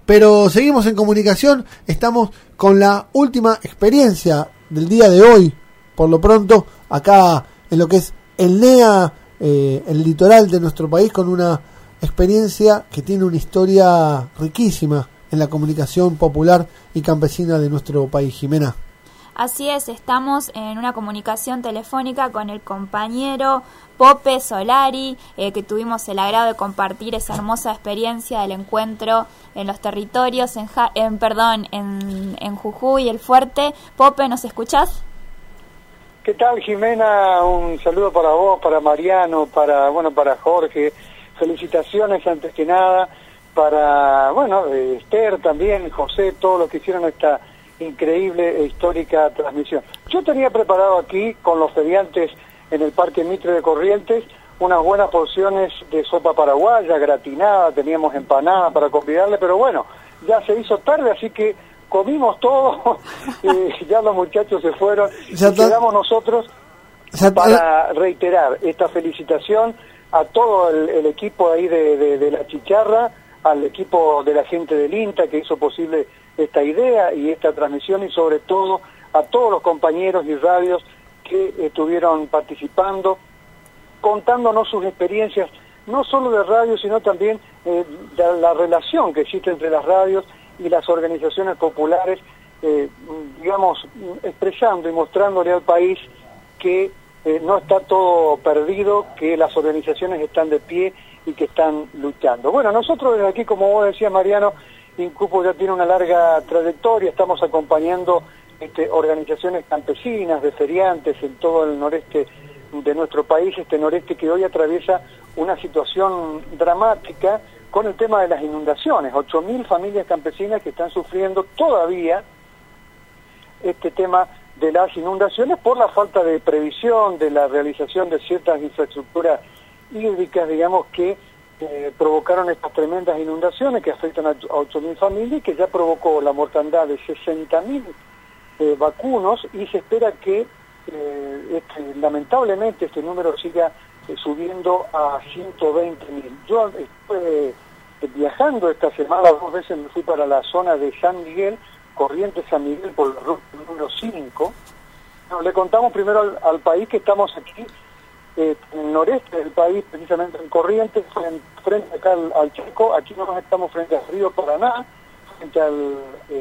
pero seguimos en comunicación, estamos con la última experiencia del día de hoy, por lo pronto, acá en lo que es el NEA, el litoral de nuestro país, con una experiencia que tiene una historia riquísima en la comunicación popular y campesina de nuestro país. Jimena. Así es, estamos en una comunicación telefónica con el compañero Pope Solari, que tuvimos el agrado de compartir esa hermosa experiencia del encuentro en los territorios, en Jujuy, el Fuerte. Pope, ¿nos escuchás? ¿Qué tal, Jimena? Un saludo para vos, para Mariano, para Jorge. Felicitaciones antes que nada para, Esther también, José, todos los que hicieron esta increíble e histórica transmisión. Yo tenía preparado aquí, con los feriantes en el Parque Mitre de Corrientes, unas buenas porciones de sopa paraguaya, gratinada, teníamos empanada para convidarle, pero bueno, ya se hizo tarde, así que comimos todo, ya los muchachos se fueron, y quedamos nosotros para reiterar esta felicitación a todo el equipo ahí de La Chicharra, al equipo de la gente del INTA que hizo posible esta idea y esta transmisión, y sobre todo a todos los compañeros y radios que estuvieron participando, contándonos sus experiencias, no solo de radio, sino también de la relación que existe entre las radios y las organizaciones populares, expresando y mostrándole al país que no está todo perdido, que las organizaciones están de pie y que están luchando. Bueno, nosotros desde aquí, como vos decías, Mariano, INCUPO ya tiene una larga trayectoria, estamos acompañando organizaciones campesinas, de feriantes en todo el noreste de nuestro país, este noreste que hoy atraviesa una situación dramática con el tema de las inundaciones. 8.000 familias campesinas que están sufriendo todavía este tema de las inundaciones por la falta de previsión, de la realización de ciertas infraestructuras hídricas, digamos, que provocaron estas tremendas inundaciones que afectan a 8.000 familias y que ya provocó la mortandad de 60.000 vacunos, y se espera que lamentablemente este número siga subiendo a 120.000. Yo estuve viajando esta semana, 2 veces me fui para la zona de San Miguel, Corrientes San Miguel, por la ruta número 5. Bueno, le contamos primero al país que estamos aquí en el noreste del país, precisamente en Corrientes, frente acá al Chaco. Aquí no estamos frente al río Paraná, frente al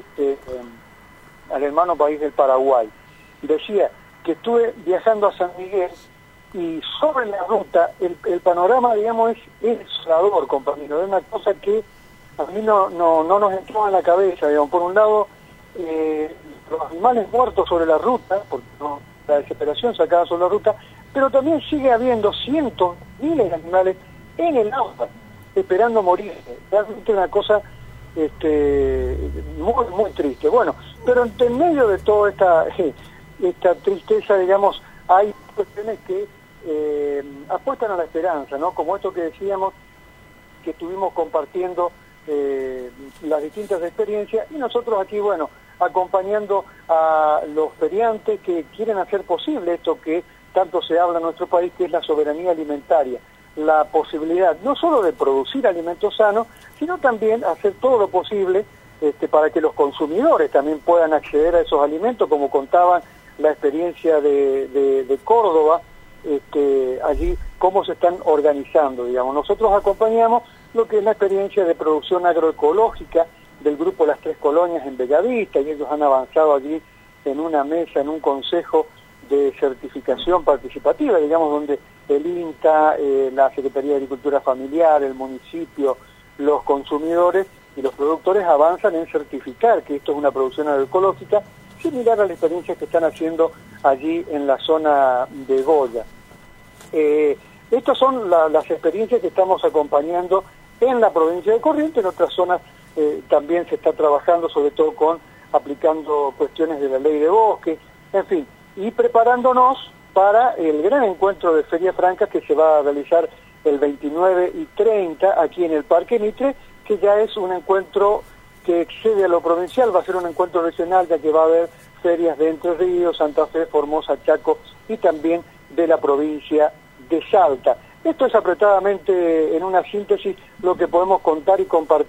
hermano país del Paraguay. Decía que estuve viajando a San Miguel y sobre la ruta el panorama, digamos, es desolador, compañero. Es una cosa que a mí no nos entraba en la cabeza, digamos. Por un lado, los animales muertos sobre la ruta, porque la desesperación sacada sobre la ruta, pero también sigue habiendo cientos, miles de animales en el agua, esperando morir. Realmente una cosa muy, muy triste. Bueno, pero en medio de toda esta tristeza, digamos, hay cuestiones que apuestan a la esperanza, ¿no? Como esto que decíamos, que estuvimos compartiendo las distintas experiencias, y nosotros aquí, bueno, acompañando a los feriantes que quieren hacer posible esto que tanto se habla en nuestro país, que es la soberanía alimentaria, la posibilidad no solo de producir alimentos sanos, sino también hacer todo lo posible para que los consumidores también puedan acceder a esos alimentos, como contaban la experiencia de Córdoba, allí cómo se están organizando, digamos. Nosotros acompañamos lo que es la experiencia de producción agroecológica del grupo Las Tres Colonias en Bellavista, y ellos han avanzado allí en una mesa, en un consejo de certificación participativa, digamos, donde el INTA, la Secretaría de Agricultura Familiar, el municipio, los consumidores y los productores avanzan en certificar que esto es una producción agroecológica, similar a la experiencia que están haciendo allí en la zona de Goya. Estas son las experiencias que estamos acompañando en la provincia de Corrientes. En otras zonas también se está trabajando, sobre todo aplicando cuestiones de la ley de bosque, en fin, y preparándonos para el gran encuentro de Feria Franca que se va a realizar el 29 y 30 aquí en el Parque Mitre, que ya es un encuentro que excede a lo provincial, va a ser un encuentro regional, ya que va a haber ferias de Entre Ríos, Santa Fe, Formosa, Chaco y también de la provincia de Salta. Esto es apretadamente, en una síntesis, lo que podemos contar y compartir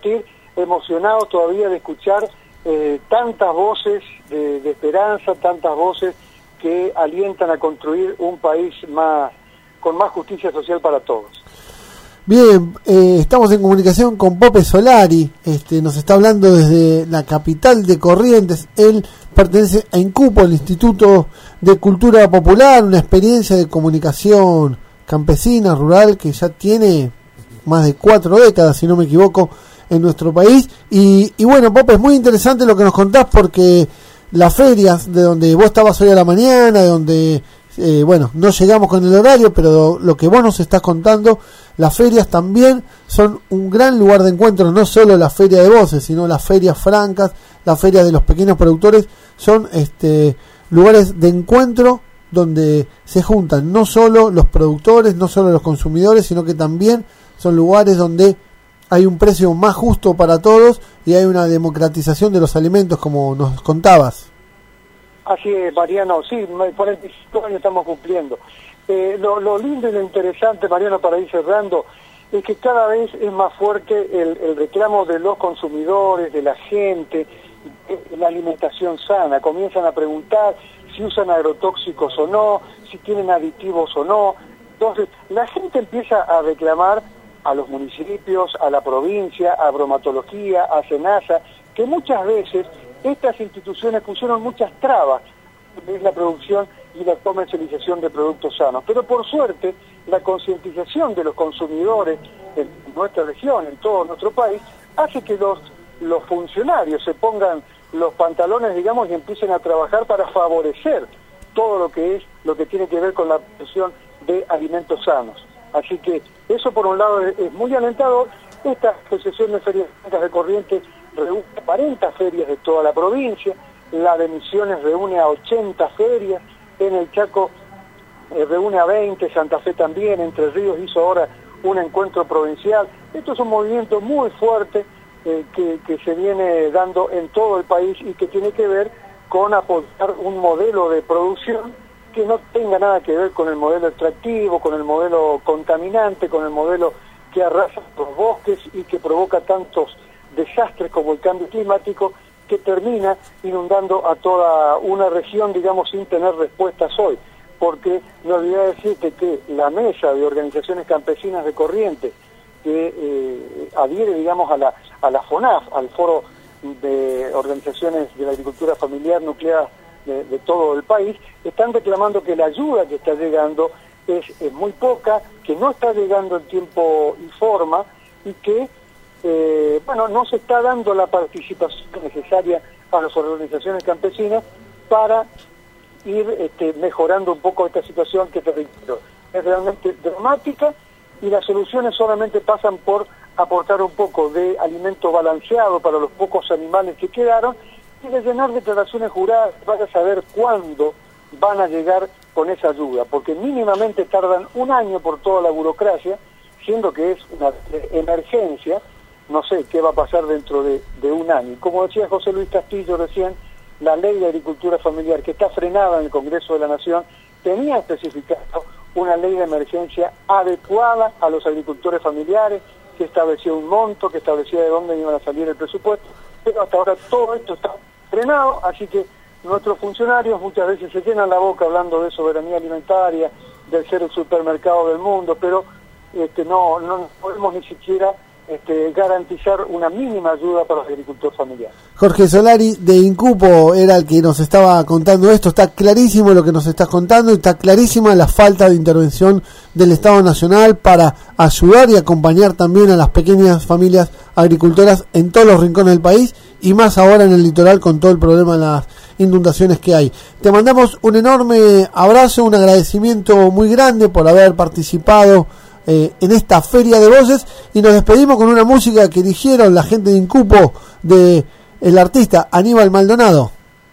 emocionados todavía de escuchar tantas voces de esperanza, tantas voces que alientan a construir un país con más justicia social para todos. Bien, estamos en comunicación con Pope Solari, nos está hablando desde la capital de Corrientes. Él pertenece a INCUPO, el Instituto de Cultura Popular, una experiencia de comunicación campesina, rural, que ya tiene más de 4 décadas, si no me equivoco, en nuestro país. Y bueno, Pope, es muy interesante lo que nos contás, porque las ferias, de donde vos estabas hoy a la mañana, de donde, no llegamos con el horario, pero lo que vos nos estás contando, las ferias también son un gran lugar de encuentro, no solo la feria de voces, sino las ferias francas, las ferias de los pequeños productores, son lugares de encuentro donde se juntan no solo los productores, no solo los consumidores, sino que también son lugares donde hay un precio más justo para todos y hay una democratización de los alimentos, como nos contabas. Así es, Mariano, sí, 45 años estamos cumpliendo. Lo lindo y lo interesante, Mariano, para ir cerrando, es que cada vez es más fuerte el reclamo de los consumidores, de la gente, de la alimentación sana. Comienzan a preguntar si usan agrotóxicos o no, si tienen aditivos o no. Entonces, la gente empieza a reclamar a los municipios, a la provincia, a bromatología, a SENASA, que muchas veces estas instituciones pusieron muchas trabas en la producción y la comercialización de productos sanos. Pero por suerte, la concientización de los consumidores en nuestra región, en todo nuestro país, hace que los funcionarios se pongan los pantalones, digamos, y empiecen a trabajar para favorecer todo lo que tiene que ver con la producción de alimentos sanos. Así que eso por un lado es muy alentador. Esta Asociación de Ferias Francas de Corrientes reúne 40 ferias de toda la provincia, la de Misiones reúne a 80 ferias, en el Chaco reúne a 20, Santa Fe también, Entre Ríos hizo ahora un encuentro provincial. Esto es un movimiento muy fuerte que se viene dando en todo el país y que tiene que ver con apoyar un modelo de producción que no tenga nada que ver con el modelo extractivo, con el modelo contaminante, con el modelo que arrasa los bosques y que provoca tantos desastres como el cambio climático, que termina inundando a toda una región, digamos, sin tener respuestas hoy. Porque me olvidé decirte que la mesa de organizaciones campesinas de Corrientes, que adhiere, digamos, a la FONAF, al Foro de Organizaciones de la Agricultura Familiar Nuclear de todo el país, están reclamando que la ayuda que está llegando es muy poca, que no está llegando en tiempo y forma, y que no se está dando la participación necesaria a las organizaciones campesinas para ir mejorando un poco esta situación que, te repito, es realmente dramática, y las soluciones solamente pasan por aportar un poco de alimento balanceado para los pocos animales que quedaron, y de llenar declaraciones juradas para saber cuándo van a llegar con esa ayuda, porque mínimamente tardan un año por toda la burocracia, siendo que es una emergencia. No sé qué va a pasar dentro de un año. Como decía José Luis Castillo recién, la ley de agricultura familiar, que está frenada en el Congreso de la Nación, tenía especificado una ley de emergencia adecuada a los agricultores familiares, que establecía un monto, que establecía de dónde iban a salir el presupuesto, pero hasta ahora todo esto está frenado, así que nuestros funcionarios muchas veces se llenan la boca hablando de soberanía alimentaria, de ser el supermercado del mundo, pero no podemos ni siquiera garantizar una mínima ayuda para el agricultor familiar. Jorge Solari de INCUPO era el que nos estaba contando esto. Está clarísimo lo que nos estás contando y está clarísima la falta de intervención del Estado Nacional para ayudar y acompañar también a las pequeñas familias agricultoras en todos los rincones del país, y más ahora en el litoral con todo el problema de las inundaciones que hay. Te mandamos un enorme abrazo, un agradecimiento muy grande por haber participado en esta feria de voces, y nos despedimos con una música que eligieron la gente de INCUPO, de el artista Aníbal Maldonado.